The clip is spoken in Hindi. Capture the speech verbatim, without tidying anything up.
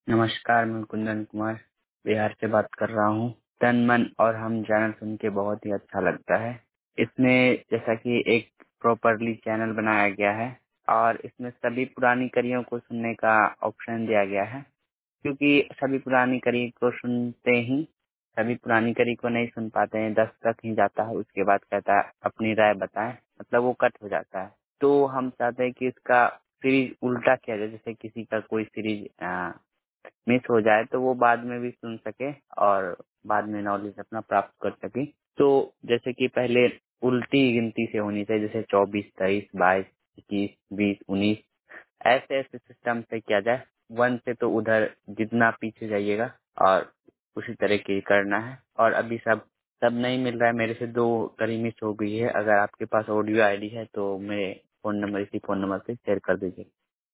नमस्कार, मैं कुंदन कुमार बिहार से बात कर रहा हूँ। तन मन और हम चैनल सुन के बहुत ही अच्छा लगता है। इसमें जैसा कि एक प्रॉपरली चैनल बनाया गया है और इसमें सभी पुरानी कड़ियों को सुनने का ऑप्शन दिया गया है, क्योंकि सभी पुरानी कड़ी को सुनते ही सभी पुरानी कड़ी को नहीं सुन पाते हैं। दस तक ही जाता है, उसके बाद कहता है अपनी राय बताएं, मतलब वो कट हो जाता है। तो हम चाहते हैं कि इसका सीरीज उल्टा किया जाए, जैसे किसी का कोई सीरीज मिस हो जाए तो वो बाद में भी सुन सके और बाद में नॉलेज अपना प्राप्त कर सके। तो जैसे कि पहले उल्टी गिनती से होनी चाहिए, जैसे चौबीस, तेईस, बाईस, इक्कीस, बीस, उन्नीस, ऐसे ऐसे सिस्टम से किया जाए। वन से तो उधर जितना पीछे जाइएगा और उसी तरह की करना है। और अभी सब सब नहीं मिल रहा है, मेरे से दो कड़ी मिस हो गई है। अगर आपके पास ऑडियो आईडी है तो मेरे फोन नंबर इसी फोन नंबर से शेयर कर दीजिए।